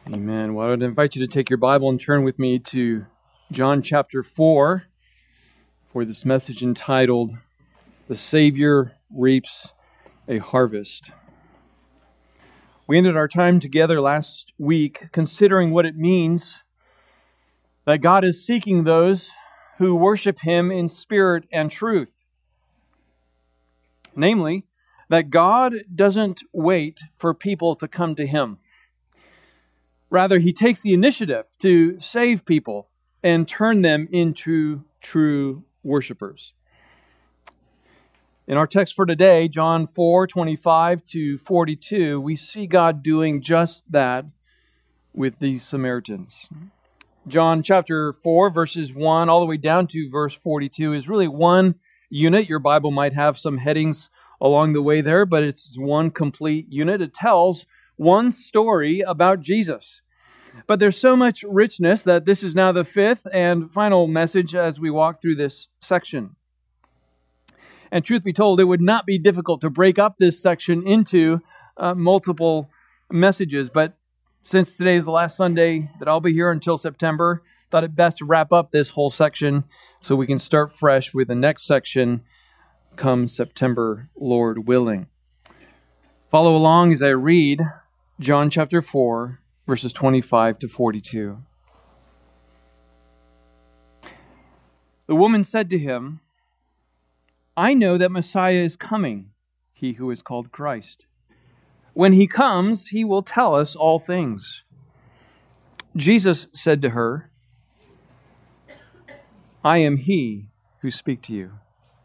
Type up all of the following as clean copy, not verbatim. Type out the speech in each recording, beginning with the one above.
Amen. Well, I would invite you to take your Bible and turn with me to John chapter 4 for this message entitled, "The Savior Reaps a Harvest." We ended our time together last week considering what it means that God is seeking those who worship Him in spirit and truth. Namely, that God doesn't wait for people to come to Him. Rather, He takes the initiative to save people and turn them into true worshipers. In our text for today, John 4:25 to 42, we see God doing just that with these Samaritans. John chapter 4, verses 1 all the way down to verse 42 is really one unit. Your Bible might have some headings along the way there, but it's one complete unit. It tells one story about Jesus. But there's so much richness that this is now the fifth and final message as we walk through this section. And truth be told, it would not be difficult to break up this section into multiple messages. But since today is the last Sunday that I'll be here until September, I thought it best to wrap up this whole section so we can start fresh with the next section come September, Lord willing. Follow along as I read John chapter 4, verses 25 to 42. The woman said to him, "I know that Messiah is coming, he who is called Christ. When he comes, he will tell us all things." Jesus said to her, "I am he who speaks to you."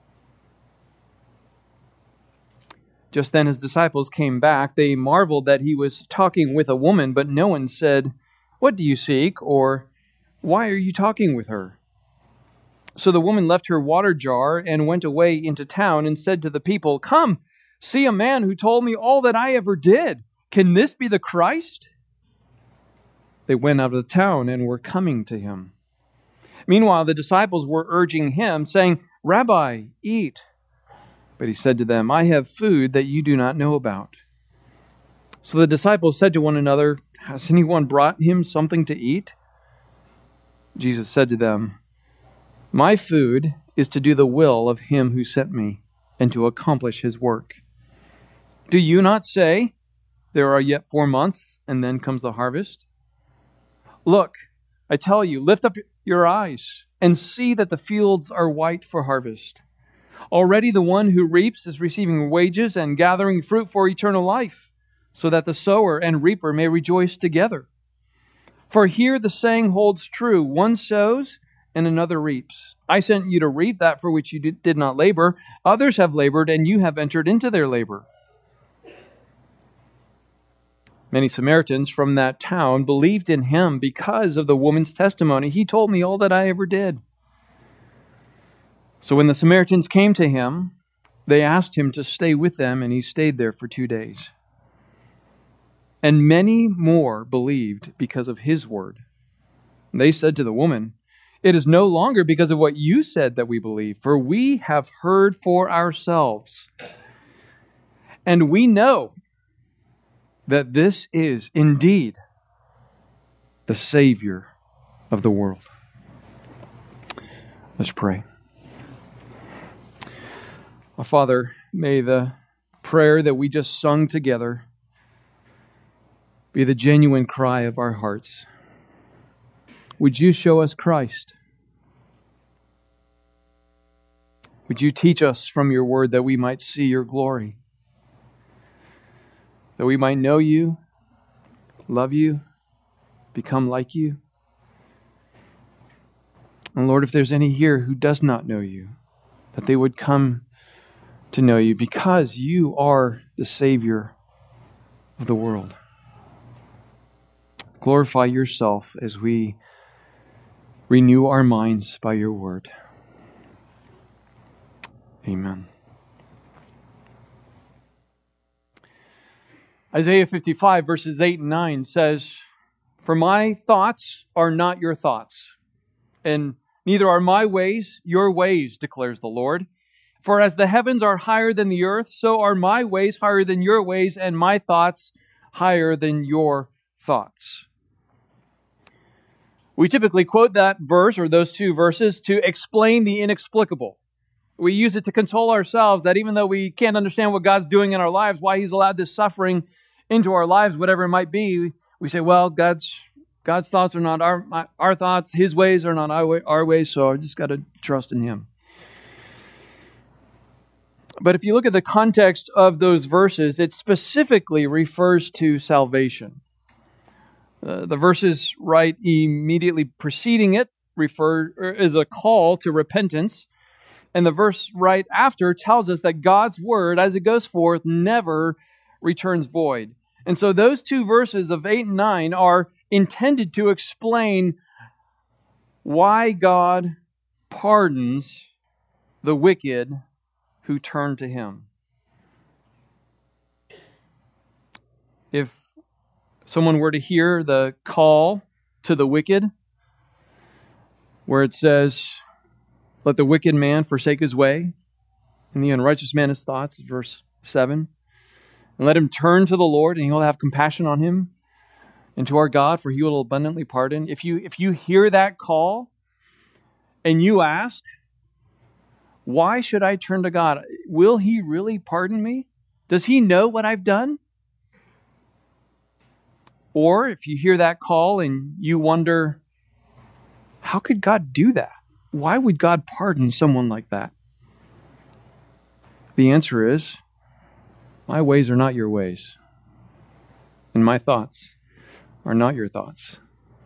Just then his disciples came back. They marveled that he was talking with a woman, but no one said, "What do you seek?" or "Why are you talking with her?" So the woman left her water jar and went away into town and said to the people, "Come, see a man who told me all that I ever did. Can this be the Christ?" They went out of the town and were coming to him. Meanwhile, the disciples were urging him, saying, "Rabbi, eat." But he said to them, "I have food that you do not know about." So the disciples said to one another, "Has anyone brought him something to eat?" Jesus said to them, "My food is to do the will of him who sent me and to accomplish his work. Do you not say, 'There are yet 4 months, and then comes the harvest'? Look, I tell you, lift up your eyes and see that the fields are white for harvest. Already the one who reaps is receiving wages and gathering fruit for eternal life, so that the sower and reaper may rejoice together. For here the saying holds true, one sows and another reaps. I sent you to reap that for which you did not labor. Others have labored, and you have entered into their labor." Many Samaritans from that town believed in him because of the woman's testimony. "He told me all that I ever did." So when the Samaritans came to him, they asked him to stay with them, and he stayed there for 2 days. And many more believed because of his word. They said to the woman, "It is no longer because of what you said that we believe, for we have heard for ourselves. And we know that this is indeed the Savior of the world." Let's pray. Our Father, may the prayer that we just sung together be the genuine cry of our hearts. Would you show us Christ? Would you teach us from your word that we might see your glory? That we might know you, love you, become like you? And Lord, if there's any here who does not know you, that they would come to know you because you are the Savior of the world. Glorify yourself as we renew our minds by your word. Amen. Isaiah 55 verses 8 and 9 says, "For my thoughts are not your thoughts, and neither are my ways your ways, declares the Lord. For as the heavens are higher than the earth, so are my ways higher than your ways, and my thoughts higher than your thoughts." We typically quote that verse or those two verses to explain the inexplicable. We use it to console ourselves that even though we can't understand what God's doing in our lives, why He's allowed this suffering into our lives, whatever it might be, we say, well, God's thoughts are not our thoughts, His ways are not our ways, so I just got to trust in Him. But if you look at the context of those verses, it specifically refers to salvation. The verses right immediately preceding it is a call to repentance. And the verse right after tells us that God's word, as it goes forth, never returns void. And so those two verses of 8 and 9 are intended to explain why God pardons the wicked who turn to Him. If someone were to hear the call to the wicked, where it says, let the wicked man forsake his way, and the unrighteous man his thoughts, verse 7, and let him turn to the Lord, and He will have compassion on him, and to our God, for He will abundantly pardon. If you hear that call, and you ask, why should I turn to God? Will He really pardon me? Does He know what I've done? Or if you hear that call and you wonder, how could God do that? Why would God pardon someone like that? The answer is, my ways are not your ways, and my thoughts are not your thoughts.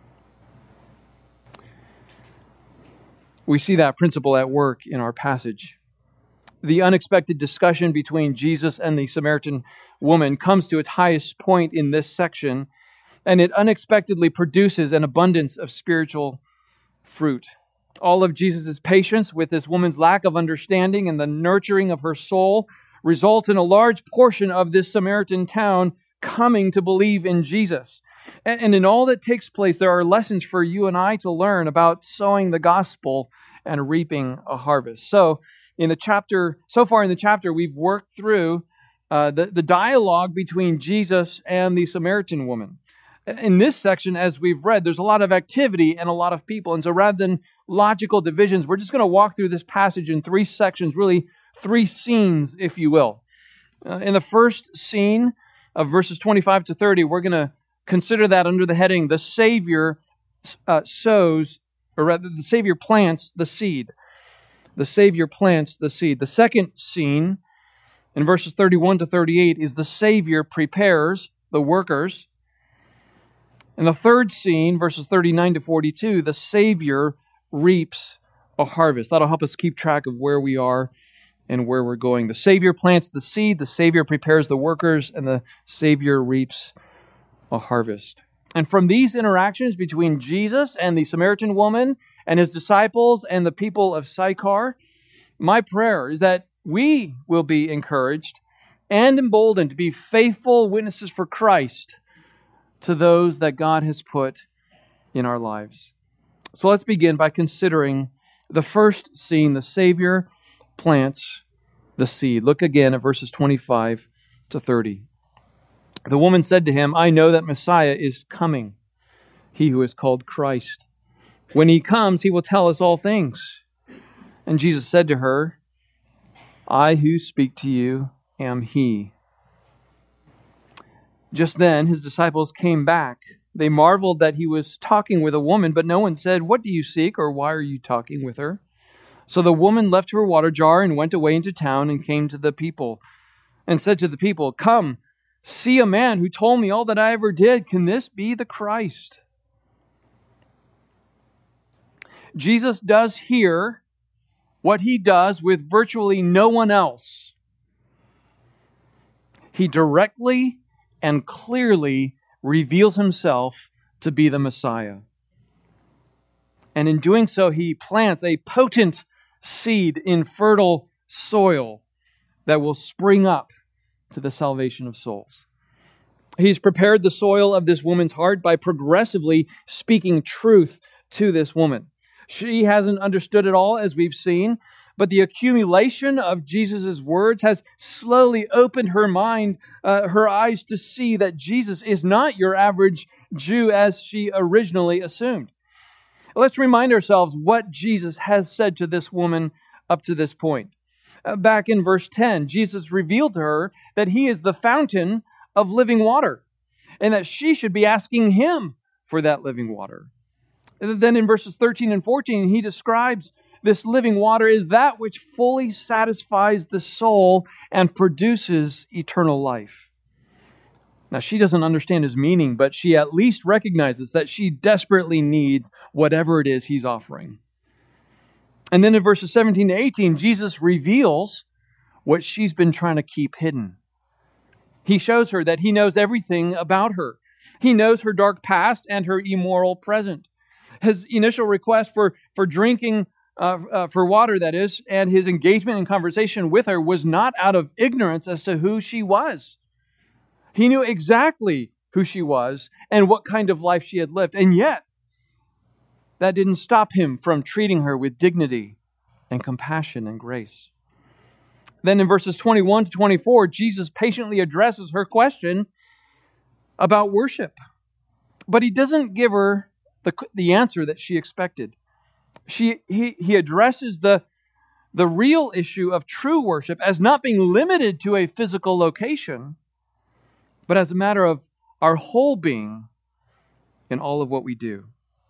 We see that principle at work in our passage. The unexpected discussion between Jesus and the Samaritan woman comes to its highest point in this section, and it unexpectedly produces an abundance of spiritual fruit. All of Jesus' patience with this woman's lack of understanding and the nurturing of her soul results in a large portion of this Samaritan town coming to believe in Jesus. And in all that takes place, there are lessons for you and I to learn about sowing the gospel and reaping a harvest. So far in the chapter, we've worked through the dialogue between Jesus and the Samaritan woman. In this section, as we've read, there's a lot of activity and a lot of people. And so rather than logical divisions, we're just going to walk through this passage in 3 sections, really 3 scenes, if you will. In the first scene of verses 25 to 30, we're going to consider that under the heading, the Savior sows, or rather, the Savior plants the seed. The Savior plants the seed. The second scene, in verses 31 to 38, is the Savior prepares the workers. In the third scene, verses 39 to 42, the Savior reaps a harvest. That'll help us keep track of where we are and where we're going. The Savior plants the seed, the Savior prepares the workers, and the Savior reaps a harvest. And from these interactions between Jesus and the Samaritan woman and His disciples and the people of Sychar, my prayer is that we will be encouraged and emboldened to be faithful witnesses for Christ to those that God has put in our lives. So let's begin by considering the first scene. The Savior plants the seed. Look again at verses 25 to 30. The woman said to Him, I know that Messiah is coming, He who is called Christ. When He comes, He will tell us all things. And Jesus said to her, I who speak to you am He. Just then, His disciples came back. They marveled that He was talking with a woman, but no one said, what do you seek, or why are you talking with her? So the woman left her water jar and went away into town and came to the people and said to the people, come, see a man who told me all that I ever did. Can this be the Christ? Jesus does here what He does with virtually no one else. He directly and clearly reveals Himself to be the Messiah. And in doing so, He plants a potent seed in fertile soil that will spring up to the salvation of souls. He's prepared the soil of this woman's heart by progressively speaking truth to this woman. She hasn't understood it all, as we've seen, but the accumulation of Jesus' words has slowly opened her mind, her eyes to see that Jesus is not your average Jew as she originally assumed. Let's remind ourselves what Jesus has said to this woman up to this point. Back in verse 10, Jesus revealed to her that he is the fountain of living water and that she should be asking him for that living water. And then in verses 13 and 14, he describes this living water as that which fully satisfies the soul and produces eternal life. Now, she doesn't understand his meaning, but she at least recognizes that she desperately needs whatever it is he's offering. And then in verses 17 to 18, Jesus reveals what she's been trying to keep hidden. He shows her that he knows everything about her. He knows her dark past and her immoral present. His initial request for drinking, for water, that is, and his engagement in conversation with her was not out of ignorance as to who she was. He knew exactly who she was and what kind of life she had lived. And yet, that didn't stop him from treating her with dignity and compassion and grace. Then in verses 21 to 24, Jesus patiently addresses her question about worship. But he doesn't give her the answer that she expected. He addresses the real issue of true worship as not being limited to a physical location, but as a matter of our whole being in all of what we do.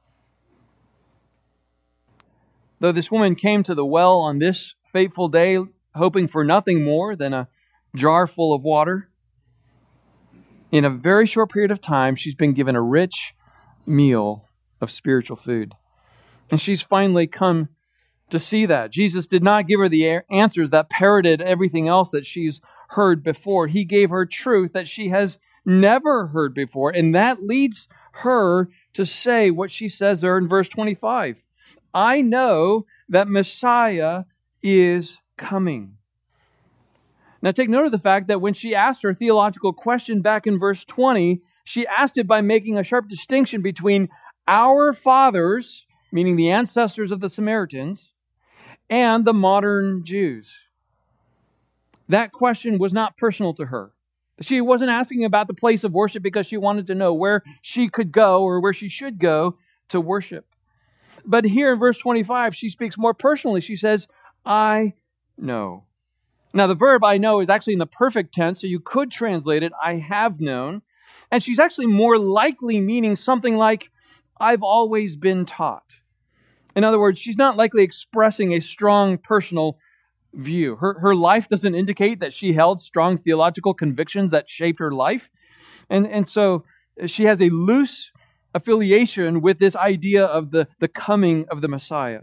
Though this woman came to the well on this fateful day, hoping for nothing more than a jar full of water, in a very short period of time, she's been given a rich meal of spiritual food. And she's finally come to see that. Jesus did not give her the answers that parroted everything else that she's heard before. He gave her truth that she has never heard before. And that leads her to say what she says there in verse 25. I know that Messiah is coming. Now take note of the fact that when she asked her theological question back in verse 20, she asked it by making a sharp distinction between our fathers, meaning the ancestors of the Samaritans, and the modern Jews. That question was not personal to her. She wasn't asking about the place of worship because she wanted to know where she could go or where she should go to worship. But here in verse 25, she speaks more personally. She says, I know. Now, the verb I know is actually in the perfect tense, so you could translate it, I have known. And she's actually more likely meaning something like, I've always been taught. In other words, she's not likely expressing a strong personal view. Her life doesn't indicate that she held strong theological convictions that shaped her life. And so she has a loose affiliation with this idea of the coming of the Messiah.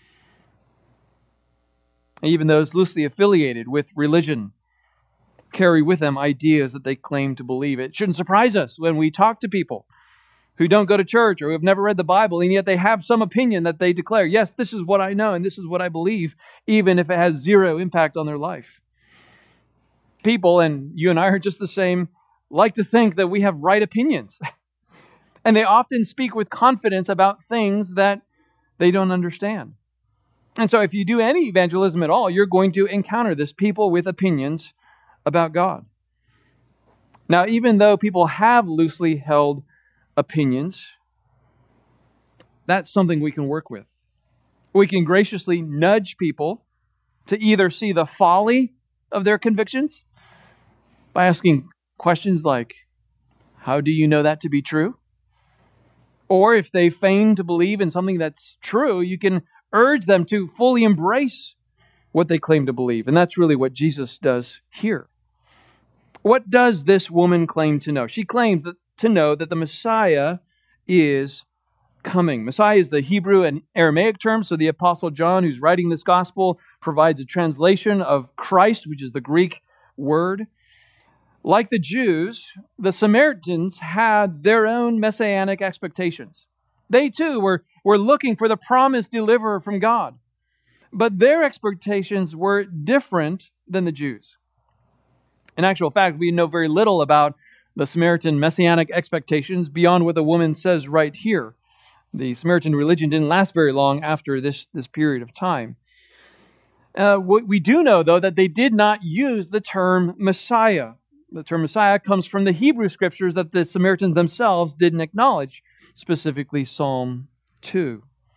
And even those loosely affiliated with religion carry with them ideas that they claim to believe. It shouldn't surprise us when we talk to people who don't go to church or who have never read the Bible, and yet they have some opinion that they declare, yes, this is what I know and this is what I believe, even if it has zero impact on their life. People, and you and I are just the same, like to think that we have right opinions. And they often speak with confidence about things that they don't understand. And so if you do any evangelism at all, you're going to encounter this, people with opinions about God. Now, even though people have loosely held opinions, that's something we can work with. We can graciously nudge people to either see the folly of their convictions by asking questions like, how do you know that to be true? Or if they feign to believe in something that's true, you can urge them to fully embrace what they claim to believe. And that's really what Jesus does here. What does this woman claim to know? She claims to know that the Messiah is coming. Messiah is the Hebrew and Aramaic term, so the Apostle John, who's writing this gospel, provides a translation of Christ, which is the Greek word. Like the Jews, the Samaritans had their own messianic expectations. They too were looking for the promised deliverer from God. But their expectations were different than the Jews. In actual fact, we know very little about the Samaritan messianic expectations beyond what the woman says right here. The Samaritan religion didn't last very long after this period of time. We do know, though, that they did not use the term Messiah. The term Messiah comes from the Hebrew scriptures that the Samaritans themselves didn't acknowledge, specifically Psalm 2.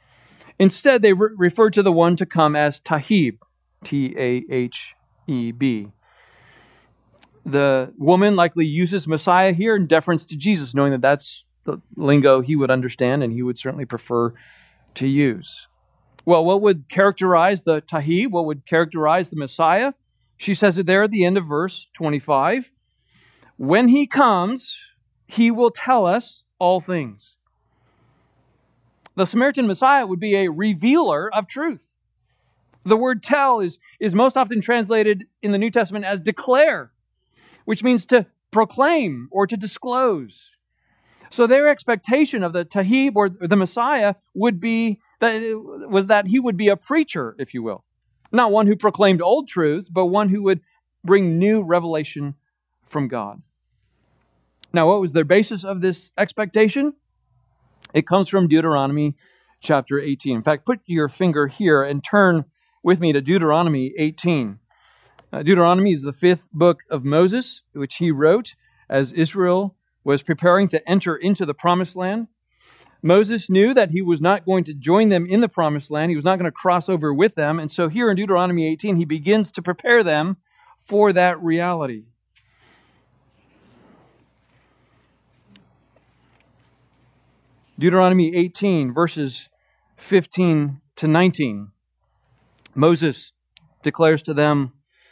Instead, they refer to the one to come as Taheb, Taheb. The woman likely uses Messiah here in deference to Jesus, knowing that that's the lingo he would understand and he would certainly prefer to use. Well, what would characterize the Taheb? What would characterize the Messiah? She says it there at the end of verse 25. When he comes, he will tell us all things. The Samaritan Messiah would be a revealer of truth. The word tell is most often translated in the New Testament as declare, which means to proclaim or to disclose. So their expectation of the Taheb or the Messiah would be that he would be a preacher, if you will. Not one who proclaimed old truths, but one who would bring new revelation from God. Now, what was their basis of this expectation? It comes from Deuteronomy chapter 18. In fact, put your finger here and turn with me to Deuteronomy 18. Deuteronomy is the fifth book of Moses, which he wrote as Israel was preparing to enter into the promised land. Moses knew that he was not going to join them in the promised land. He was not going to cross over with them. And so here in Deuteronomy 18, he begins to prepare them for that reality. Deuteronomy 18, verses 15 to 19. Moses declares to them,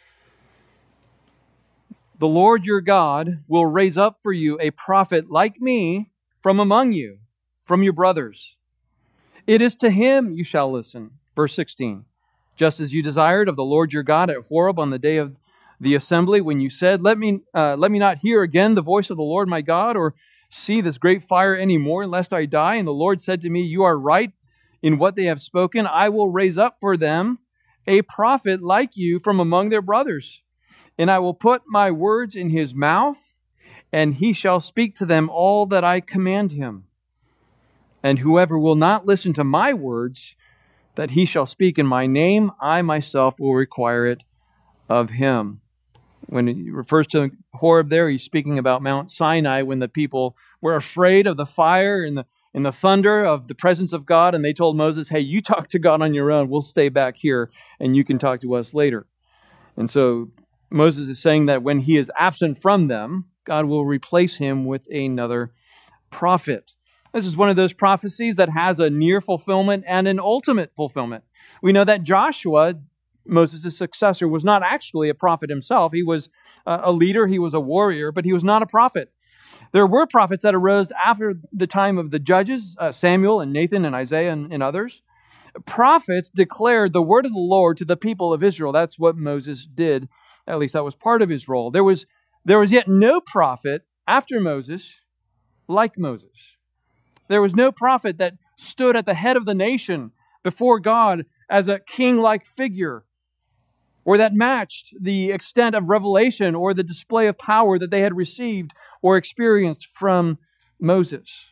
"The Lord your God will raise up for you a prophet like me from among you, from your brothers. It is to him you shall listen." Verse 16. "Just as you desired of the Lord your God at Horeb on the day of the assembly, when you said, let me not hear again the voice of the Lord my God, or see this great fire any more, lest I die. And the Lord said to me, you are right in what they have spoken. I will raise up for them a prophet like you from among their brothers. And I will put my words in his mouth, and he shall speak to them all that I command him. And whoever will not listen to my words that he shall speak in my name, I myself will require it of him." When he refers to Horeb there, he's speaking about Mount Sinai, when the people were afraid of the fire and the thunder of the presence of God, and they told Moses, "Hey, you talk to God on your own. We'll stay back here, and you can talk to us later." And so Moses is saying that when he is absent from them, God will replace him with another prophet. This is one of those prophecies that has a near fulfillment and an ultimate fulfillment. We know that Joshua, Moses' successor, was not actually a prophet himself. He was a leader, he was a warrior, but he was not a prophet. There were prophets that arose after the time of the judges, Samuel and Nathan and Isaiah and others. Prophets declared the word of the Lord to the people of Israel. That's what Moses did. At least that was part of his role. There was yet no prophet after Moses like Moses. There was no prophet that stood at the head of the nation before God as a king-like figure, or that matched the extent of revelation or the display of power that they had received or experienced from Moses.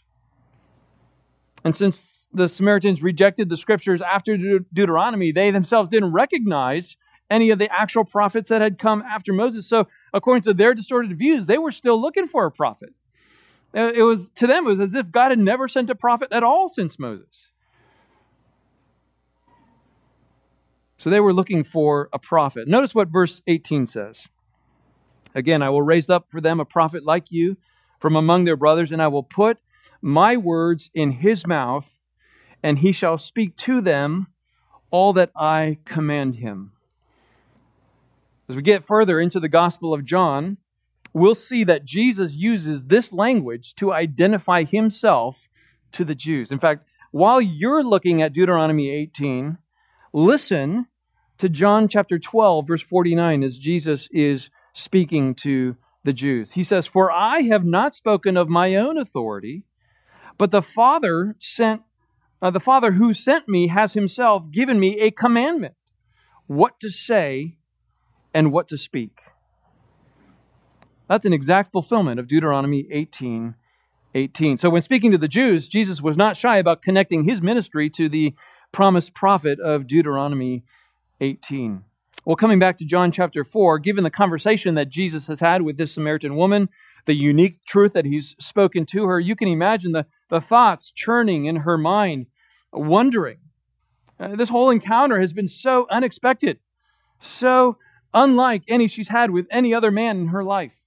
And since the Samaritans rejected the scriptures after Deuteronomy, they themselves didn't recognize any of the actual prophets that had come after Moses. So according to their distorted views, they were still looking for a prophet. To them, it was as if God had never sent a prophet at all since Moses. So they were looking for a prophet. Notice what verse 18 says. "Again, I will raise up for them a prophet like you from among their brothers, and I will put my words in his mouth, and he shall speak to them all that I command him." As we get further into the Gospel of John, we'll see that Jesus uses this language to identify himself to the Jews. In fact, while you're looking at Deuteronomy 18, listen to John chapter 12, verse 49, as Jesus is speaking to the Jews. He says, "For I have not spoken of my own authority, but the Father who sent me has himself given me a commandment, what to say and what to speak." That's an exact fulfillment of Deuteronomy 18:18. So when speaking to the Jews, Jesus was not shy about connecting his ministry to the promised prophet of Deuteronomy 18. Well, coming back to John chapter 4, given the conversation that Jesus has had with this Samaritan woman, the unique truth that he's spoken to her, you can imagine the thoughts churning in her mind, wondering, This whole encounter has been so unexpected, so unlike any she's had with any other man in her life.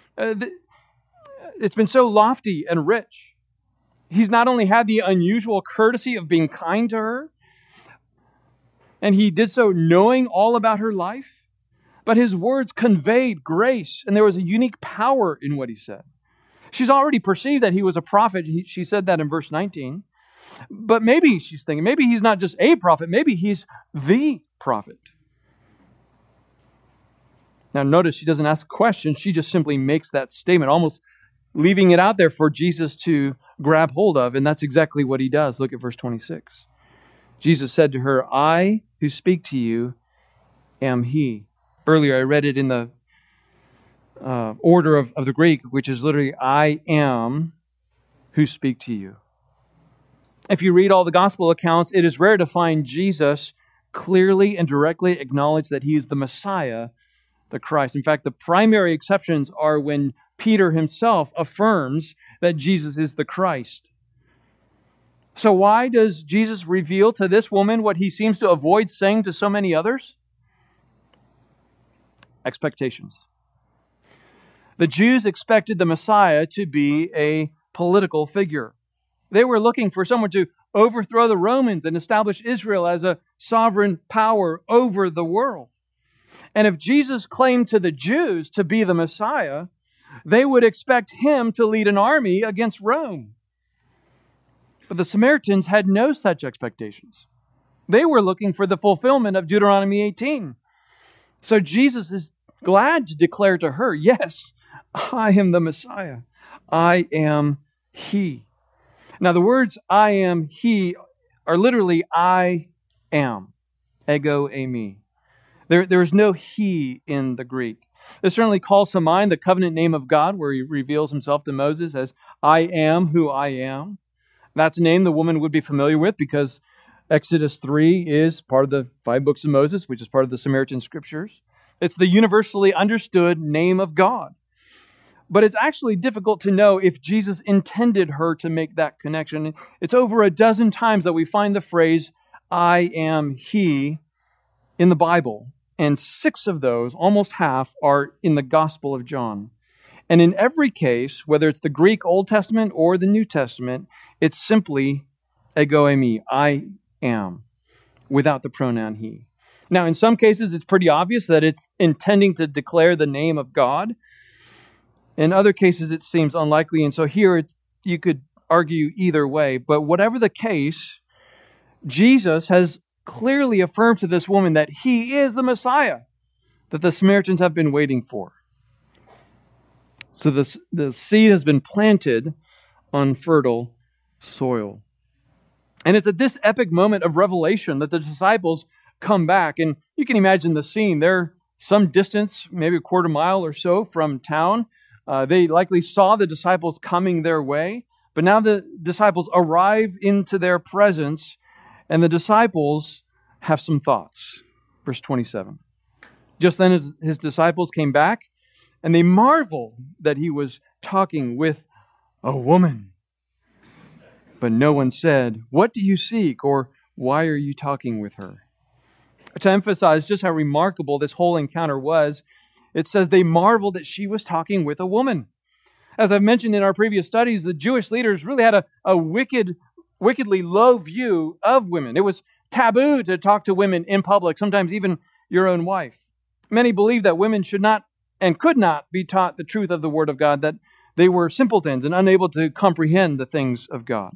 It's been so lofty and rich. He's not only had the unusual courtesy of being kind to her, and he did so knowing all about her life, but his words conveyed grace, and there was a unique power in what he said. She's already perceived that he was a prophet. She said that in verse 19. But maybe she's thinking, maybe he's not just a prophet, maybe he's the prophet. Now notice she doesn't ask a question, she just simply makes that statement, almost leaving it out there for Jesus to grab hold of, and that's exactly what he does. Look at verse 26. Jesus said to her, I who speak to you am he. Earlier I read it in the order of the Greek, which is literally, I am who speak to you. If you read all the gospel accounts, it is rare to find Jesus clearly and directly acknowledge that he is the Messiah, the Christ. In fact, the primary exceptions are when Peter himself affirms that Jesus is the Christ. So why does Jesus reveal to this woman what he seems to avoid saying to so many others? Expectations. The Jews expected the Messiah to be a political figure. They were looking for someone to overthrow the Romans and establish Israel as a sovereign power over the world. And if Jesus claimed to the Jews to be the Messiah, they would expect him to lead an army against Rome. But the Samaritans had no such expectations. They were looking for the fulfillment of Deuteronomy 18. So Jesus is glad to declare to her, yes, I am the Messiah. I am he. Now the words I am he are literally I am. Ego eimi. There is no he in the Greek. This certainly calls to mind the covenant name of God, where he reveals himself to Moses as I am who I am. That's a name the woman would be familiar with because Exodus 3 is part of the 5 books of Moses, which is part of the Samaritan scriptures. It's the universally understood name of God. But it's actually difficult to know if Jesus intended her to make that connection. It's over a dozen times that we find the phrase, I am he, in the Bible. And 6 of those, almost half, are in the Gospel of John. And in every case, whether it's the Greek Old Testament or the New Testament, it's simply ego eimi, I am, without the pronoun he. Now, in some cases, it's pretty obvious that it's intending to declare the name of God. In other cases, it seems unlikely. And so here, you could argue either way. But whatever the case, Jesus has clearly affirmed to this woman that he is the Messiah that the Samaritans have been waiting for. So the seed has been planted on fertile soil. And it's at this epic moment of revelation that the disciples come back. And you can imagine the scene. They're some distance, maybe a quarter mile or so from town. They likely saw the disciples coming their way. But now the disciples arrive into their presence, and the disciples have some thoughts. Verse 27. Just then his disciples came back, and they marveled that he was talking with a woman. But no one said, what do you seek? Or why are you talking with her? To emphasize just how remarkable this whole encounter was, it says they marveled that she was talking with a woman. As I've mentioned in our previous studies, the Jewish leaders really had a wickedly low view of women. It was taboo to talk to women in public, sometimes even your own wife. Many believed that women should not and could not be taught the truth of the Word of God, that they were simpletons and unable to comprehend the things of God.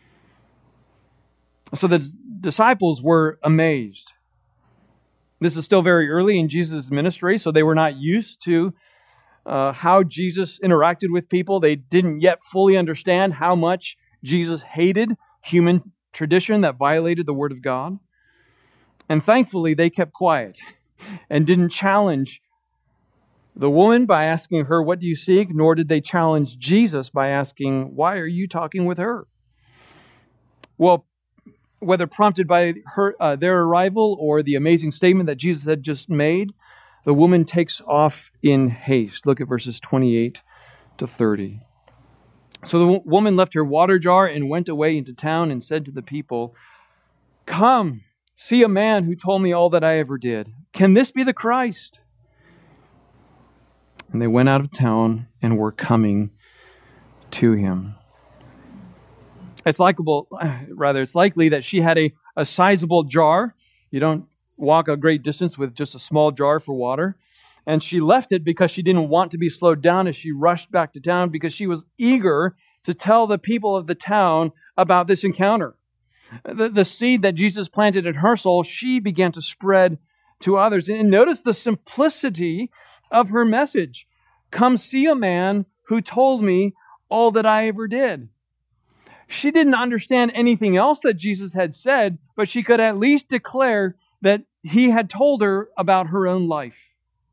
So the disciples were amazed. This is still very early in Jesus' ministry, so they were not used to how Jesus interacted with people. They didn't yet fully understand how much Jesus hated human tradition that violated the Word of God. And thankfully, they kept quiet and didn't challenge the woman by asking her, what do you seek? Nor did they challenge Jesus by asking, why are you talking with her? Well, whether prompted by their arrival or the amazing statement that Jesus had just made, the woman takes off in haste. Look at verses 28 to 30. So the woman left her water jar and went away into town and said to the people, come See a man who told me all that I ever did. Can this be the Christ?" And they went out of town and were coming to him. It's likely that she had a sizable jar. You don't walk a great distance with just a small jar for water. And she left it because she didn't want to be slowed down as she rushed back to town, because she was eager to tell the people of the town about this encounter. The seed that Jesus planted in her soul, she began to spread to others. And notice the simplicity of her message. "Come see a man who told me all that I ever did." She didn't understand anything else that Jesus had said, but she could at least declare that he had told her about her own life.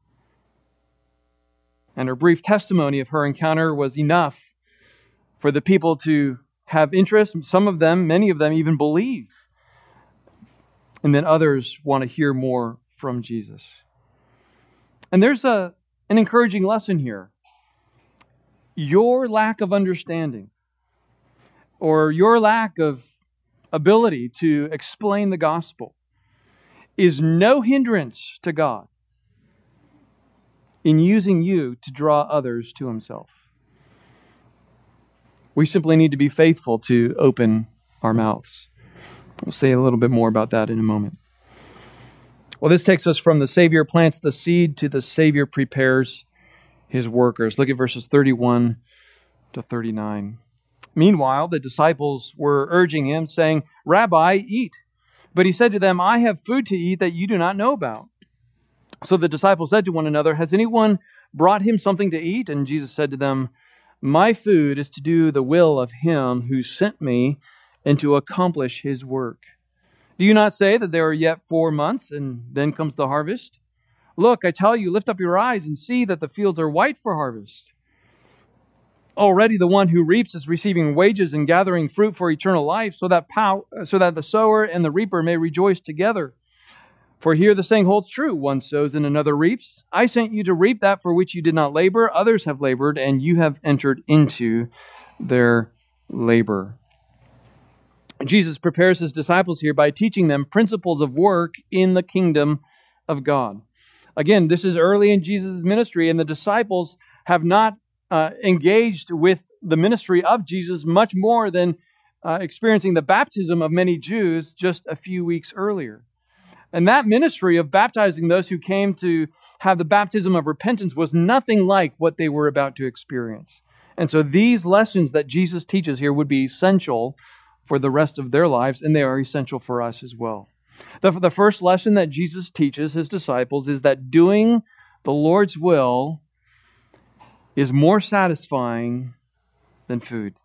And her brief testimony of her encounter was enough for the people to have interest. Some of them, many of them, even believe. And then others want to hear more from Jesus. And there's an encouraging lesson here. Your lack of understanding, or your lack of ability to explain the gospel, is no hindrance to God in using you to draw others to himself. We simply need to be faithful to open our mouths. We'll say a little bit more about that in a moment. Well, this takes us from the Savior plants the seed to the Savior prepares his workers. Look at verses 31 to 39. Meanwhile, the disciples were urging him, saying, "Rabbi, eat." But he said to them, "I have food to eat that you do not know about." So the disciples said to one another, "Has anyone brought him something to eat?" And Jesus said to them, "My food is to do the will of him who sent me and to accomplish his work. Do you not say that there are yet 4 months and then comes the harvest? Look, I tell you, lift up your eyes and see that the fields are white for harvest. Already the one who reaps is receiving wages and gathering fruit for eternal life, so that the sower and the reaper may rejoice together. For here the saying holds true, one sows and another reaps. I sent you to reap that for which you did not labor. Others have labored, and you have entered into their labor." Jesus prepares his disciples here by teaching them principles of work in the kingdom of God. Again, this is early in Jesus' ministry, and the disciples have not engaged with the ministry of Jesus much more than experiencing the baptism of many Jews just a few weeks earlier. And that ministry of baptizing those who came to have the baptism of repentance was nothing like what they were about to experience. And so these lessons that Jesus teaches here would be essential for the rest of their lives, and they are essential for us as well. The first lesson that Jesus teaches his disciples is that doing the Lord's will is more satisfying than food.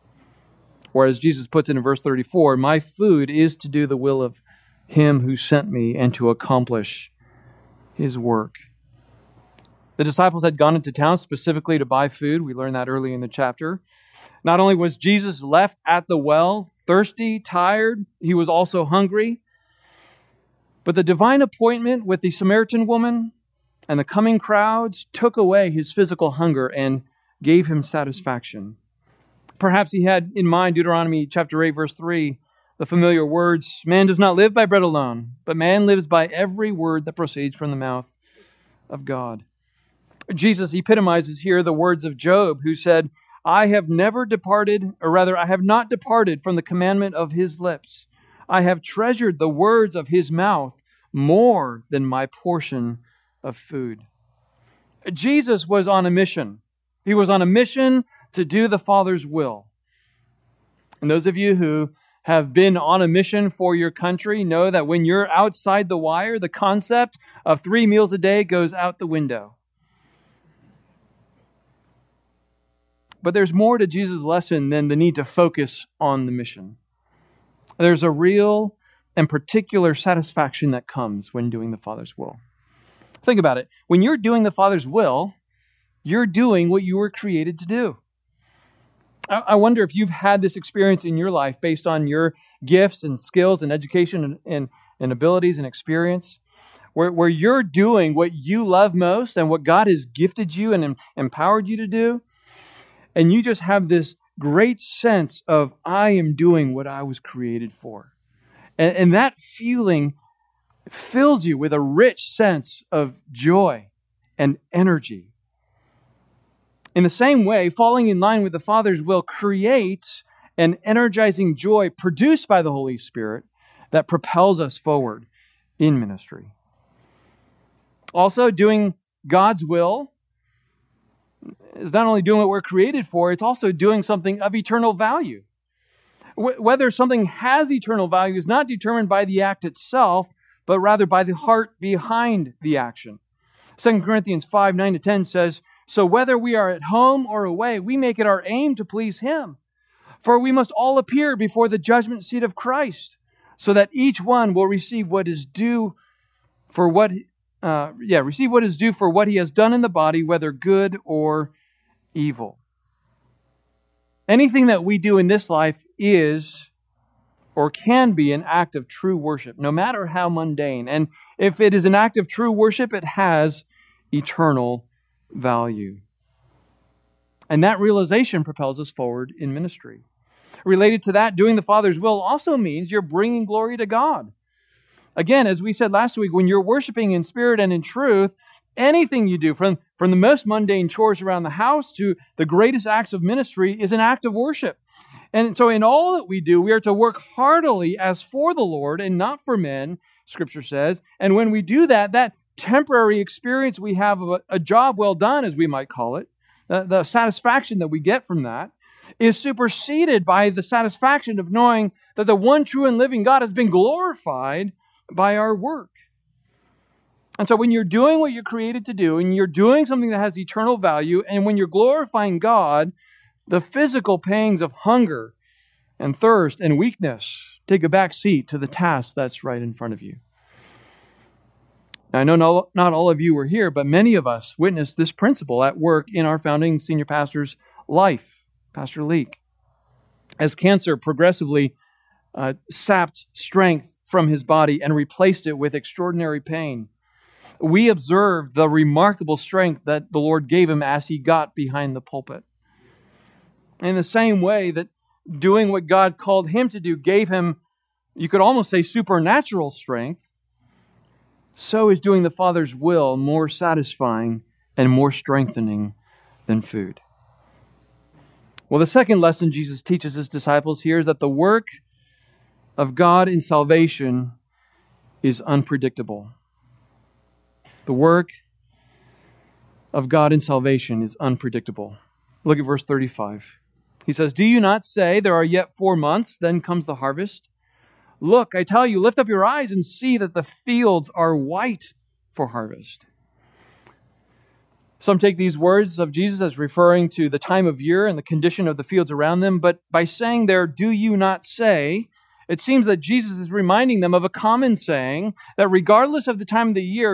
Or as Jesus puts it in verse 34, "My food is to do the will of him who sent me and to accomplish his work." The disciples had gone into town specifically to buy food. We learned that early in the chapter. Not only was Jesus left at the well, thirsty, tired, he was also hungry. But the divine appointment with the Samaritan woman and the coming crowds took away his physical hunger and gave him satisfaction. Perhaps he had in mind Deuteronomy chapter 8, verse 3, the familiar words, "Man does not live by bread alone, but man lives by every word that proceeds from the mouth of God." Jesus epitomizes here the words of Job, who said, I have not departed from the commandment of his lips. I have treasured the words of his mouth more than my portion of food. Jesus was on a mission. He was on a mission to do the Father's will. And those of you who have been on a mission for your country know that when you're outside the wire, the concept of 3 meals a day goes out the window. But there's more to Jesus' lesson than the need to focus on the mission. There's a real and particular satisfaction that comes when doing the Father's will. Think about it. When you're doing the Father's will, you're doing what you were created to do. I wonder if you've had this experience in your life based on your gifts and skills and education and abilities and experience, where you're doing what you love most and what God has gifted you and empowered you to do, and you just have this great sense of, I am doing what I was created for. And that feeling fills you with a rich sense of joy and energy. In the same way, falling in line with the Father's will creates an energizing joy produced by the Holy Spirit that propels us forward in ministry. Also, doing God's will is not only doing what we're created for, it's also doing something of eternal value. Whether something has eternal value is not determined by the act itself, but rather by the heart behind the action. 2 Corinthians 5:9-10 says, "So whether we are at home or away, we make it our aim to please Him. For we must all appear before the judgment seat of Christ, so that each one will receive what is due for what he has done in the body, whether good or evil." Anything that we do in this life is or can be an act of true worship, no matter how mundane. And if it is an act of true worship, it has eternal value. And that realization propels us forward in ministry. Related to that, doing the Father's will also means you're bringing glory to God. Again, as we said last week, when you're worshiping in spirit and in truth, anything you do, from the most mundane chores around the house to the greatest acts of ministry, is an act of worship. And so in all that we do, we are to work heartily as for the Lord and not for men, Scripture says. And when we do that, that temporary experience we have of a job well done, as we might call it, the satisfaction that we get from that, is superseded by the satisfaction of knowing that the one true and living God has been glorified by our work. And so when you're doing what you're created to do, and you're doing something that has eternal value, and when you're glorifying God, the physical pangs of hunger and thirst and weakness take a back seat to the task that's right in front of you. Now, I know not all of you were here, but many of us witnessed this principle at work in our founding senior pastor's life, Pastor Leake. As cancer progressively sapped strength from his body and replaced it with extraordinary pain, we observed the remarkable strength that the Lord gave him as he got behind the pulpit. In the same way that doing what God called him to do gave him, you could almost say, supernatural strength, so is doing the Father's will more satisfying and more strengthening than food. Well, the second lesson Jesus teaches his disciples here is that the work of God in salvation is unpredictable. The work of God in salvation is unpredictable. Look at verse 35. He says, "Do you not say, 'There are yet 4 months, then comes the harvest'? Look, I tell you, lift up your eyes and see that the fields are white for harvest." Some take these words of Jesus as referring to the time of year and the condition of the fields around them, but by saying there, "Do you not say," it seems that Jesus is reminding them of a common saying that regardless of the time of the year,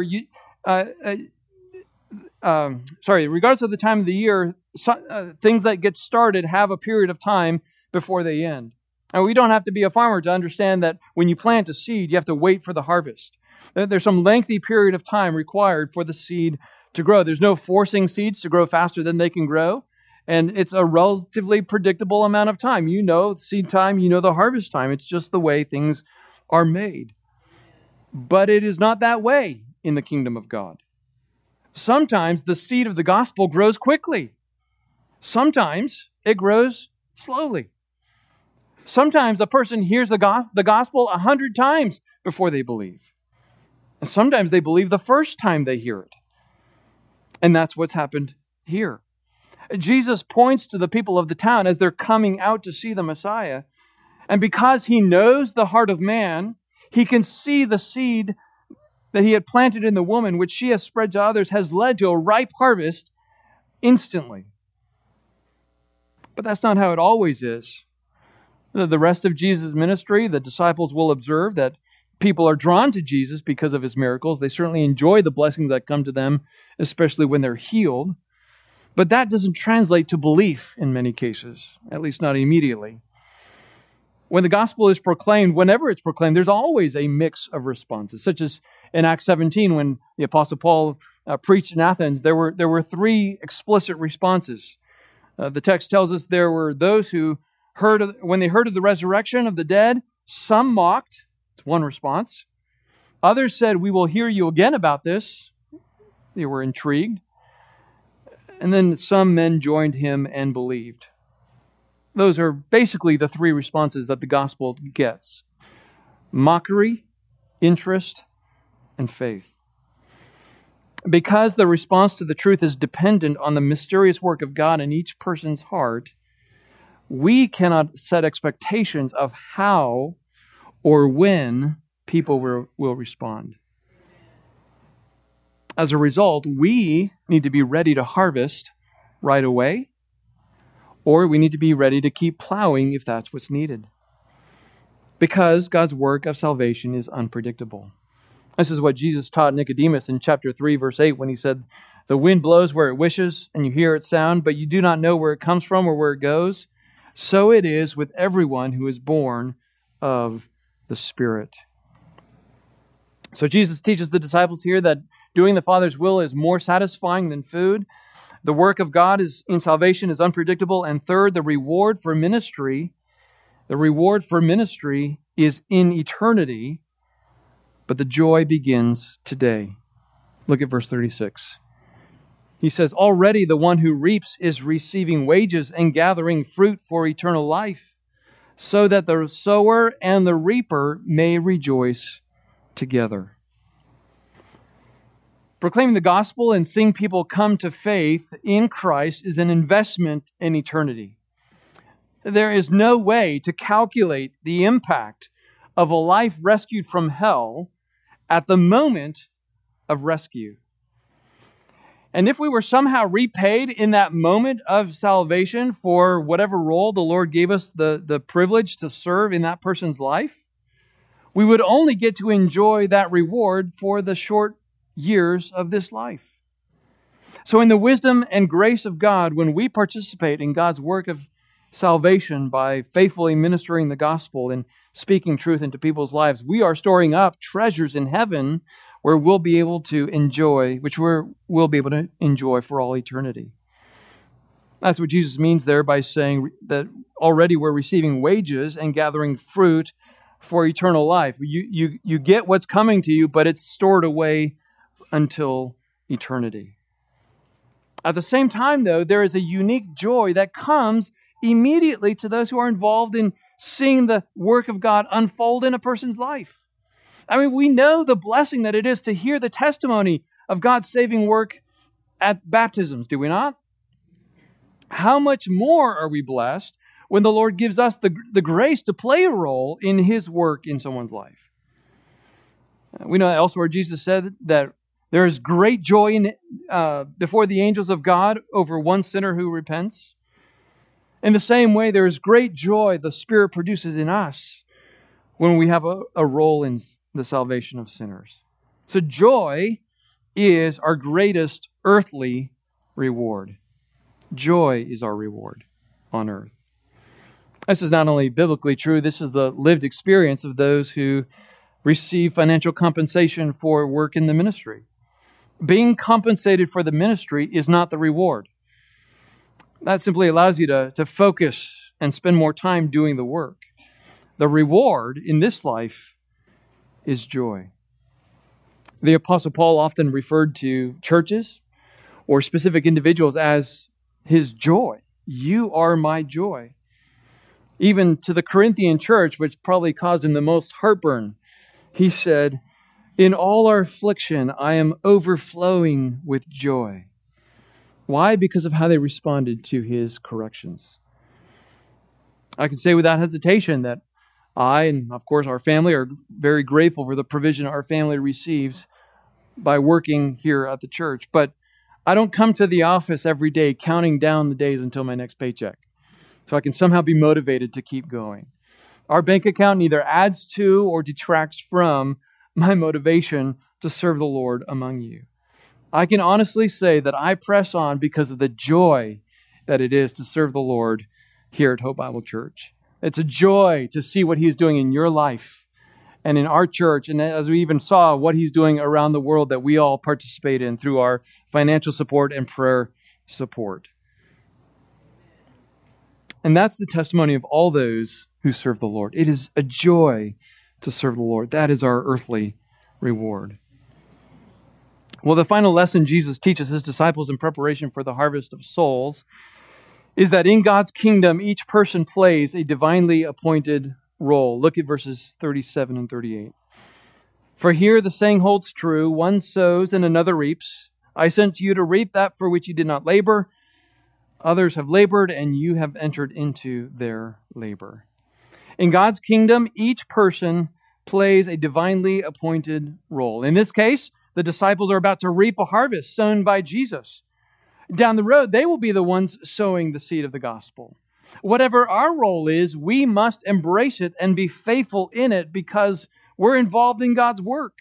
regardless of the time of the year, things that get started have a period of time before they end. And we don't have to be a farmer to understand that when you plant a seed, you have to wait for the harvest. There's some lengthy period of time required for the seed to grow. There's no forcing seeds to grow faster than they can grow. And it's a relatively predictable amount of time. You know seed time, you know the harvest time. It's just the way things are made. But it is not that way in the kingdom of God. Sometimes the seed of the gospel grows quickly. Sometimes it grows slowly. Sometimes a person hears the gospel 100 times before they believe. And sometimes they believe the first time they hear it. And that's what's happened here. Jesus points to the people of the town as they're coming out to see the Messiah. And because he knows the heart of man, he can see the seed that he had planted in the woman, which she has spread to others, has led to a ripe harvest instantly. But that's not how it always is. The rest of Jesus' ministry, the disciples will observe that people are drawn to Jesus because of his miracles. They certainly enjoy the blessings that come to them, especially when they're healed. But that doesn't translate to belief in many cases, at least not immediately. When the gospel is proclaimed, whenever it's proclaimed, there's always a mix of responses, such as in Acts 17, when the Apostle Paul preached in Athens, there were 3 explicit responses. The text tells us there were those who when they heard of the resurrection of the dead, some mocked. That's one response. Others said, "We will hear you again about this." They were intrigued. And then some men joined him and believed. Those are basically the three responses that the gospel gets: mockery, interest, and faith. Because the response to the truth is dependent on the mysterious work of God in each person's heart, we cannot set expectations of how or when people will respond. As a result, we need to be ready to harvest right away, or we need to be ready to keep plowing if that's what's needed. Because God's work of salvation is unpredictable. This is what Jesus taught Nicodemus in chapter 3, verse 8, when he said, "The wind blows where it wishes, and you hear its sound, but you do not know where it comes from or where it goes. So it is with everyone who is born of the Spirit." So Jesus teaches the disciples here that doing the Father's will is more satisfying than food. The work of God in salvation is unpredictable. And third, the reward for ministry is in eternity, but the joy begins today. Look at verse 36. He says, "Already the one who reaps is receiving wages and gathering fruit for eternal life, so that the sower and the reaper may rejoice together." Proclaiming the gospel and seeing people come to faith in Christ is an investment in eternity. There is no way to calculate the impact of a life rescued from hell at the moment of rescue. And if we were somehow repaid in that moment of salvation for whatever role the Lord gave us the privilege to serve in that person's life, we would only get to enjoy that reward for the short years of this life. So in the wisdom and grace of God, when we participate in God's work of salvation by faithfully ministering the gospel and speaking truth into people's lives, we are storing up treasures in heaven where we'll be able to enjoy, we'll be able to enjoy for all eternity. That's what Jesus means there by saying that already we're receiving wages and gathering fruit for eternal life. You get what's coming to you, but it's stored away until eternity. At the same time, though, there is a unique joy that comes immediately to those who are involved in seeing the work of God unfold in a person's life. I mean, we know the blessing that it is to hear the testimony of God's saving work at baptisms, do we not? How much more are we blessed when the Lord gives us the grace to play a role in His work in someone's life? We know elsewhere Jesus said that there is great joy before the angels of God over one sinner who repents. In the same way, there is great joy the Spirit produces in us when we have a role in the salvation of sinners. So joy is our greatest earthly reward. Joy is our reward on earth. This is not only biblically true, this is the lived experience of those who receive financial compensation for work in the ministry. Being compensated for the ministry is not the reward. That simply allows you to focus and spend more time doing the work. The reward in this life is joy. The Apostle Paul often referred to churches or specific individuals as his joy. You are my joy. Even to the Corinthian church, which probably caused him the most heartburn, he said, "In all our affliction, I am overflowing with joy." Why? Because of how they responded to his corrections. I can say without hesitation that I, and of course our family, are very grateful for the provision our family receives by working here at the church. But I don't come to the office every day counting down the days until my next paycheck, so I can somehow be motivated to keep going. Our bank account neither adds to or detracts from my motivation to serve the Lord among you. I can honestly say that I press on because of the joy that it is to serve the Lord here at Hope Bible Church. It's a joy to see what He's doing in your life and in our church, and as we even saw what He's doing around the world that we all participate in through our financial support and prayer support. And that's the testimony of all those who serve the Lord. It is a joy to serve the Lord. That is our earthly reward. Well, the final lesson Jesus teaches his disciples in preparation for the harvest of souls is that in God's kingdom, each person plays a divinely appointed role. Look at verses 37 and 38. For here the saying holds true, one sows and another reaps. I sent you to reap that for which you did not labor. Others have labored, and you have entered into their labor. In God's kingdom, each person plays a divinely appointed role. In this case, the disciples are about to reap a harvest sown by Jesus. Down the road, they will be the ones sowing the seed of the gospel. Whatever our role is, we must embrace it and be faithful in it because we're involved in God's work.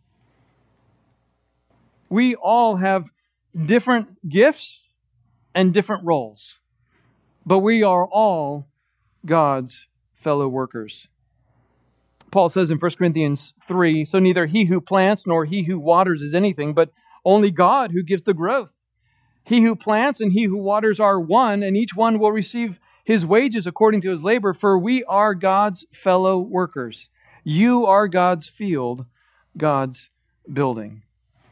We all have different gifts and different roles, but we are all God's fellow workers. Paul says in 1 Corinthians 3, so neither he who plants nor he who waters is anything, but only God who gives the growth. He who plants and he who waters are one, and each one will receive his wages according to his labor, for we are God's fellow workers. You are God's field, God's building.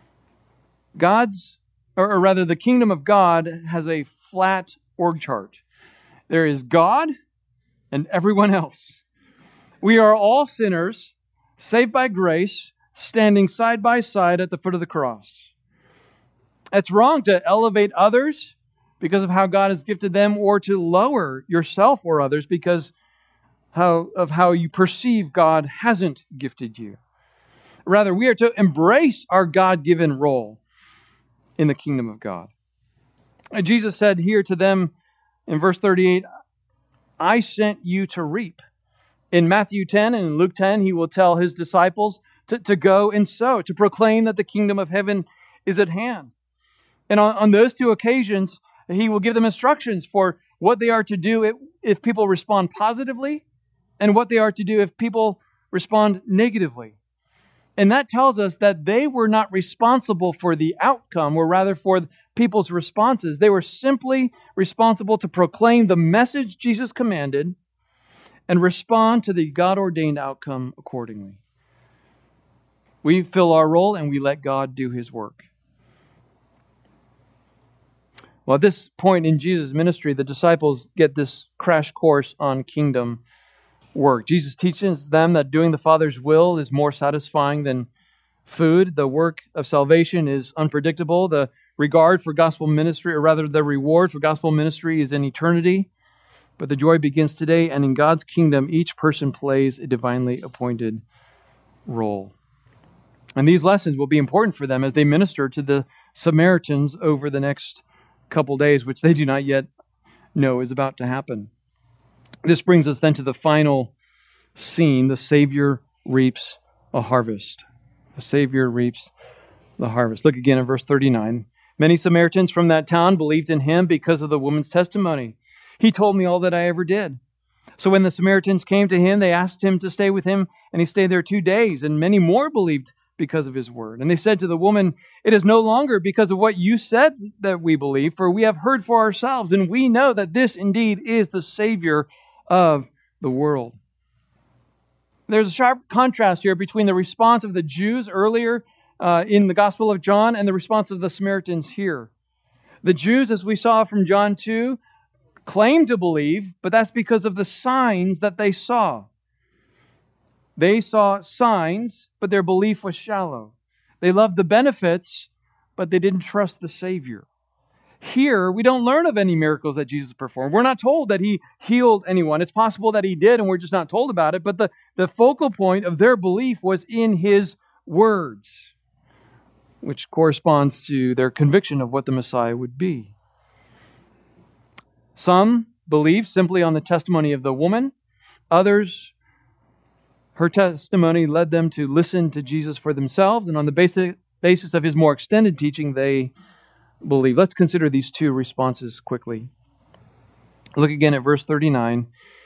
The kingdom of God has a flat org chart. There is God and everyone else. We are all sinners, saved by grace, standing side by side at the foot of the cross. It's wrong to elevate others because of how God has gifted them, or to lower yourself or others because of how you perceive God hasn't gifted you. Rather, we are to embrace our God-given role in the kingdom of God. Jesus said here to them in verse 38, I sent you to reap. In Matthew 10 and in Luke 10, he will tell his disciples to go and sow, to proclaim that the kingdom of heaven is at hand. And on those two occasions, he will give them instructions for what they are to do if people respond positively and what they are to do if people respond negatively. And that tells us that they were not responsible for the outcome, or rather for people's responses. They were simply responsible to proclaim the message Jesus commanded and respond to the God-ordained outcome accordingly. We fill our role and we let God do his work. Well, at this point in Jesus' ministry, the disciples get this crash course on kingdom work. Jesus teaches them that doing the Father's will is more satisfying than food. The work of salvation is unpredictable. The regard for gospel ministry, or rather the reward for gospel ministry, is in eternity. But the joy begins today, and in God's kingdom, each person plays a divinely appointed role. And these lessons will be important for them as they minister to the Samaritans over the next couple days, which they do not yet know is about to happen. This brings us then to the final scene. The Savior reaps a harvest. The Savior reaps the harvest. Look again at verse 39. Many Samaritans from that town believed in him because of the woman's testimony. He told me all that I ever did. So when the Samaritans came to him, they asked him to stay with him, and he stayed there 2 days, and many more believed because of his word. And they said to the woman, it is no longer because of what you said that we believe, for we have heard for ourselves, and we know that this indeed is the Savior of the world. There's a sharp contrast here between the response of the Jews earlier in the Gospel of John and the response of the Samaritans here. The Jews, as we saw from John 2, claimed to believe, but that's because of the signs that they saw. They saw signs, but their belief was shallow. They loved the benefits, but they didn't trust the Savior. Here, we don't learn of any miracles that Jesus performed. We're not told that he healed anyone. It's possible that he did, and we're just not told about it. But the focal point of their belief was in his words, which corresponds to their conviction of what the Messiah would be. Some believed simply on the testimony of the woman. Others, her testimony led them to listen to Jesus for themselves, and on the basis of his more extended teaching, they believe. Let's consider these two responses quickly. Look again at verse 39.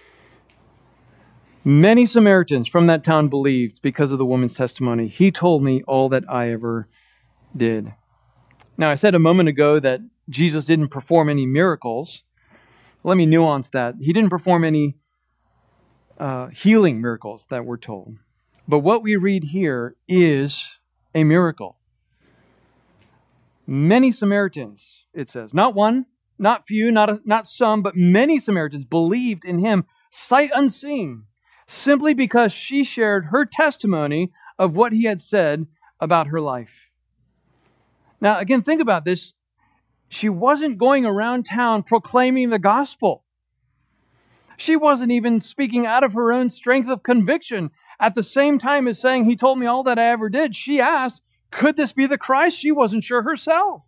Many Samaritans from that town believed because of the woman's testimony. He told me all that I ever did. Now, I said a moment ago that Jesus didn't perform any miracles. Let me nuance that. He didn't perform any healing miracles that we're told. But what we read here is a miracle. Many Samaritans, it says, not one, not few, not some, but many Samaritans believed in him, sight unseen, simply because she shared her testimony of what he had said about her life. Now, again, think about this. She wasn't going around town proclaiming the gospel. She wasn't even speaking out of her own strength of conviction. At the same time as saying, he told me all that I ever did, she asked, could this be the Christ? She wasn't sure herself.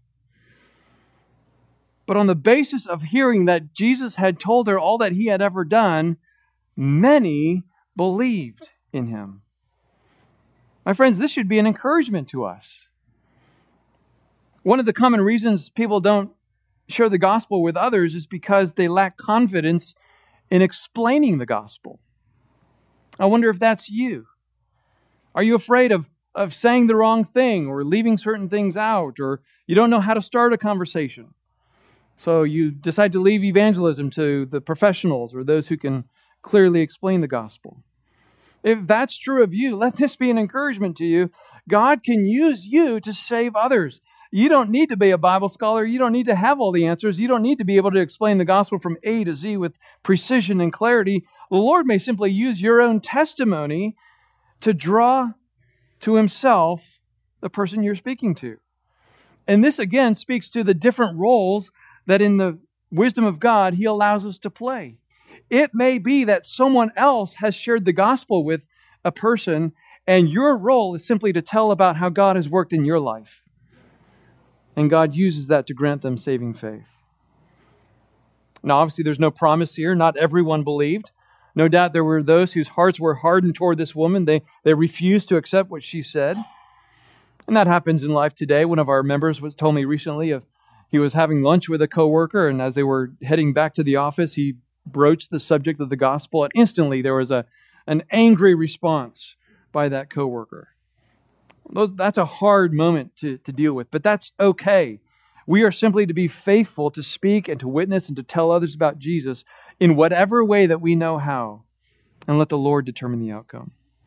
But on the basis of hearing that Jesus had told her all that he had ever done, many believed in him. My friends, this should be an encouragement to us. One of the common reasons people don't share the gospel with others is because they lack confidence in explaining the gospel. I wonder if that's you. Are you afraid of saying the wrong thing or leaving certain things out, or you don't know how to start a conversation? So you decide to leave evangelism to the professionals or those who can clearly explain the gospel. If that's true of you, let this be an encouragement to you. God can use you to save others. You don't need to be a Bible scholar. You don't need to have all the answers. You don't need to be able to explain the gospel from A to Z with precision and clarity. The Lord may simply use your own testimony to draw to himself the person you're speaking to. And this again speaks to the different roles that in the wisdom of God he allows us to play. It may be that someone else has shared the gospel with a person, and your role is simply to tell about how God has worked in your life. And God uses that to grant them saving faith. Now, obviously, there's no promise here. Not everyone believed. No doubt there were those whose hearts were hardened toward this woman. They refused to accept what she said. And that happens in life today. One of our members told me recently he was having lunch with a coworker, and as they were heading back to the office, he broached the subject of the gospel, and instantly there was an angry response by that coworker. That's a hard moment to deal with, but that's okay. We are simply to be faithful to speak and to witness and to tell others about Jesus in whatever way that we know how, and let the Lord determine the outcome.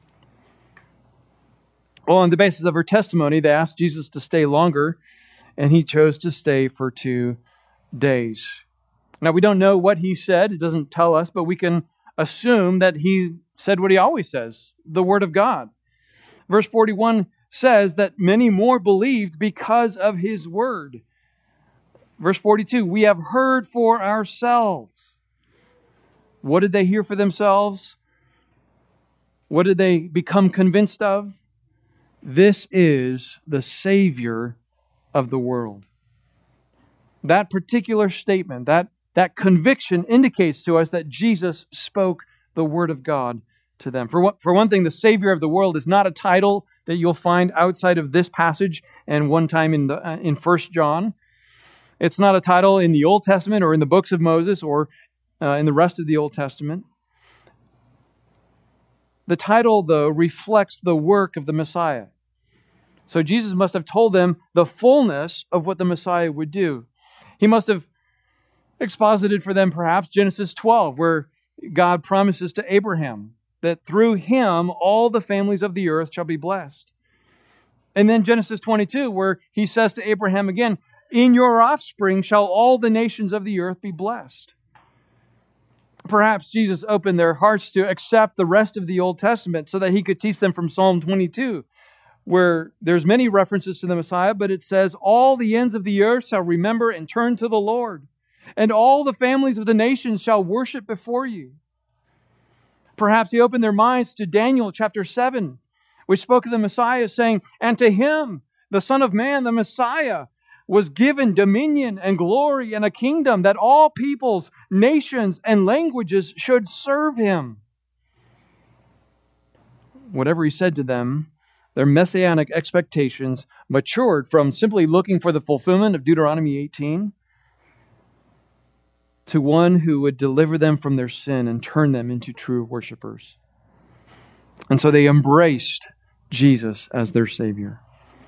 Well, on the basis of her testimony, they asked Jesus to stay longer, and he chose to stay for 2 days. Now, we don't know what he said. It doesn't tell us, but we can assume that he said what he always says, the Word of God. Verse 41 says that many more believed because of his word. Verse 42, we have heard for ourselves. What did they hear for themselves? What did they become convinced of? This is the Savior of the world. That particular statement, that conviction indicates to us that Jesus spoke the Word of God to them. For one thing, the Savior of the world is not a title that you'll find outside of this passage and one time in 1 John. It's not a title in the Old Testament or in the books of Moses or in the rest of the Old Testament. The title, though, reflects the work of the Messiah. So Jesus must have told them the fullness of what the Messiah would do. He must have exposited for them perhaps Genesis 12, where God promises to Abraham that through him all the families of the earth shall be blessed. And then Genesis 22, where he says to Abraham again, in your offspring shall all the nations of the earth be blessed. Perhaps Jesus opened their hearts to accept the rest of the Old Testament so that he could teach them from Psalm 22, where there's many references to the Messiah, but it says, all the ends of the earth shall remember and turn to the Lord, and all the families of the nations shall worship before you. Perhaps he opened their minds to Daniel chapter 7, which spoke of the Messiah, saying, and to him, the Son of Man, the Messiah, was given dominion and glory and a kingdom that all peoples, nations, and languages should serve him. Whatever he said to them, their messianic expectations matured from simply looking for the fulfillment of Deuteronomy 18 to one who would deliver them from their sin and turn them into true worshipers. And so they embraced Jesus as their Savior.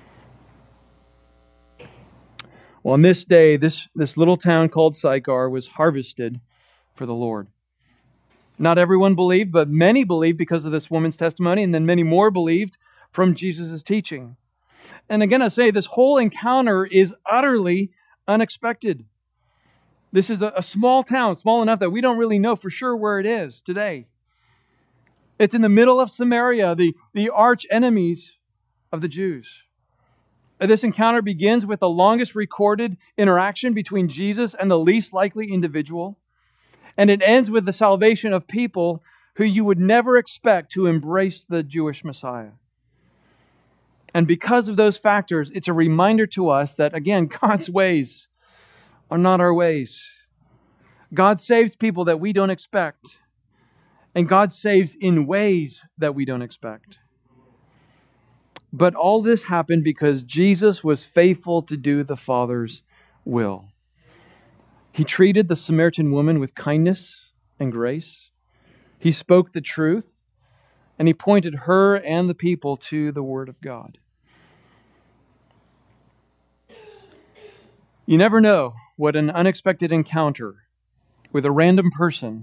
Well, on this day, this little town called Sychar was harvested for the Lord. Not everyone believed, but many believed because of this woman's testimony, and then many more believed from Jesus' teaching. And again, I say this whole encounter is utterly unexpected. This is a small town, small enough that we don't really know for sure where it is today. It's in the middle of Samaria, the arch enemies of the Jews. This encounter begins with the longest recorded interaction between Jesus and the least likely individual. And it ends with the salvation of people who you would never expect to embrace the Jewish Messiah. And because of those factors, it's a reminder to us that, again, God's ways are not our ways. God saves people that we don't expect. And God saves in ways that we don't expect. But all this happened because Jesus was faithful to do the Father's will. He treated the Samaritan woman with kindness and grace. He spoke the truth, and He pointed her and the people to the Word of God. You never know what an unexpected encounter with a random person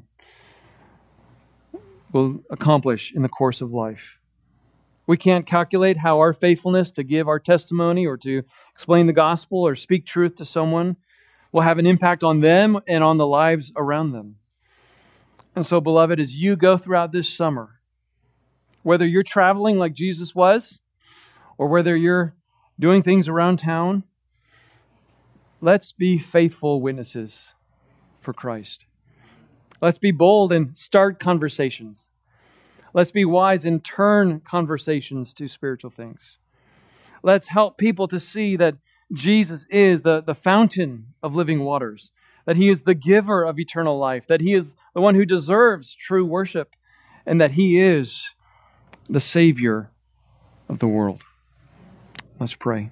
will accomplish in the course of life. We can't calculate how our faithfulness to give our testimony or to explain the gospel or speak truth to someone will have an impact on them and on the lives around them. And so, beloved, as you go throughout this summer, whether you're traveling like Jesus was, or whether you're doing things around town, let's be faithful witnesses for Christ. Let's be bold and start conversations. Let's be wise and turn conversations to spiritual things. Let's help people to see that Jesus is the fountain of living waters, that He is the giver of eternal life, that He is the one who deserves true worship, and that He is the Savior of the world. Let's pray.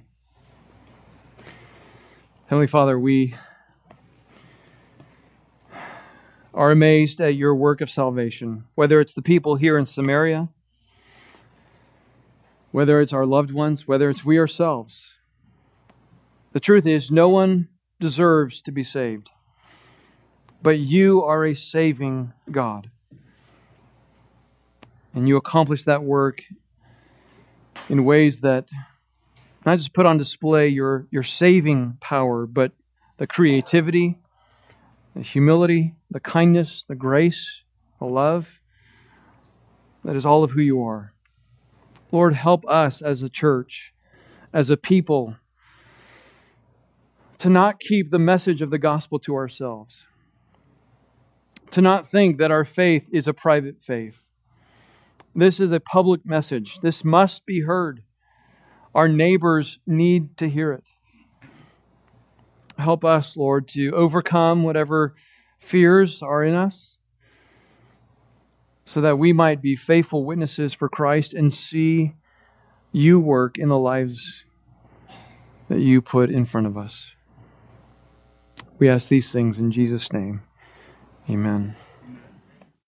Heavenly Father, we are amazed at your work of salvation, whether it's the people here in Samaria, whether it's our loved ones, whether it's we ourselves. The truth is, no one deserves to be saved, but you are a saving God. And you accomplish that work in ways that not just put on display your saving power, but the creativity, the humility, the kindness, the grace, the love. That is all of who you are. Lord, help us as a church, as a people, to not keep the message of the gospel to ourselves. To not think that our faith is a private faith. This is a public message. This must be heard. Our neighbors need to hear it. Help us, Lord, to overcome whatever fears are in us so that we might be faithful witnesses for Christ and see you work in the lives that you put in front of us. We ask these things in Jesus' name. Amen.